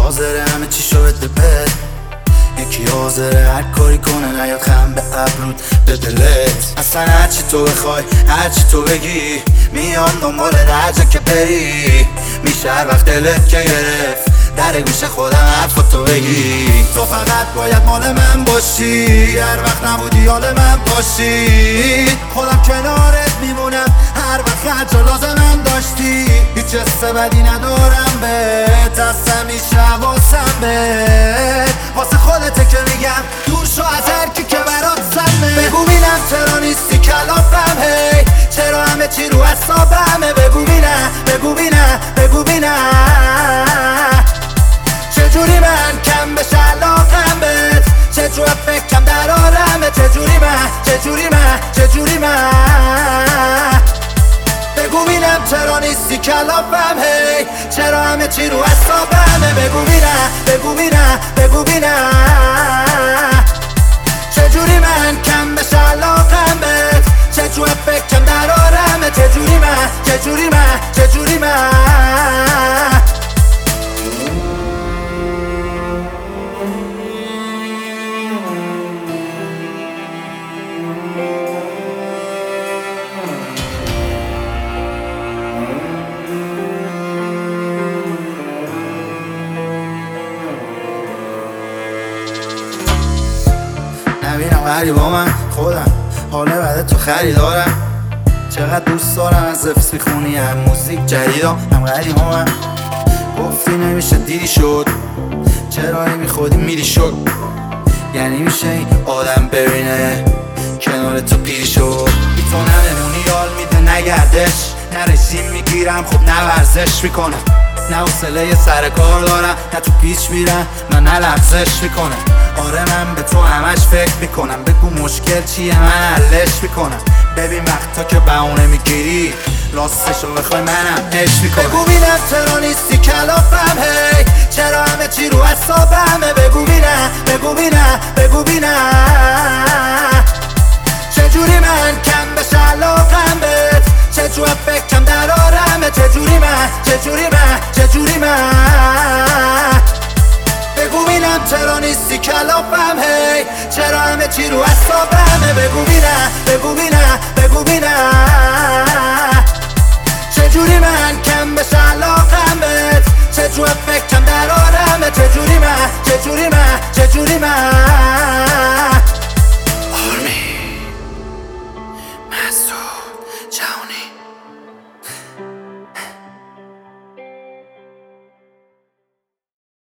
حاضره همه چی شو بده، یکی حاضره هر کاری کنه نیاد خم به ابرود به دلت. اصلا هرچی تو بخوای هرچی تو بگی میان دنبال درجه که بری، میشه هر وقت دلت که گرفت در گوش خودم حرفاتو بگی. تو فقط باید مال من باشی، هر وقت نبودی حال من باشی، خودم کنارت میمونم هر وقت هر جا لازمم داشتی. هیچ حس بدی ندارم بهت، از همیشه حواسم بهت، واسه خودته که میگم دور شو از هر کی که برات سمه. بگو بینم چرا نیستی کلافم، هی چرا همه چی رو حسابمه. بگو بینم بگو بینم بگو بینم چجوری من کم بشه علاقم بهت، چجور فکرم در آرمه. چجوری من بگو بینم چرا نیستی کلافم، هی چرا همه چی رو حسابمه. بگو بینم چجوری من کم بشه علاقم بهت، چجور فکرم در آرمه. چجوری من نبینم غریب با من خودم، حاله بعد تو خریدارم. چقدر دوست دارم از حفظ میخونی هم موزیک جدیدم هم غریب با من. گفتی نمیشه دیدی شد، چرا نمیخودی میری شد، یعنی میشه این آدم ببینه کنار تو پیری شد. بی تو نمونی یال میده نگردش، نه رژیم میگیرم خب نه ورزش میکنم، نه حوصله سر کار دارم، نه تو پیچ میرم من نه لغزش میکنم. آره من به تو همش فکر میکنم، بگو مشکل چیه من حلش میکنم. ببین وقتا که بهونه میگیری راستشو بخوای منم عشق میکنم. بگو بینم چرا نیستی کلافم، هی چرا همه چی رو حسابمه. بگو بینم چجوری من کم بشه علاقم بهت، چجور فکرم در آرمه. چجوری من بگو بینم چرا نیستی کلافم، هی چرا همه چی رو حسابمه. بگو بینم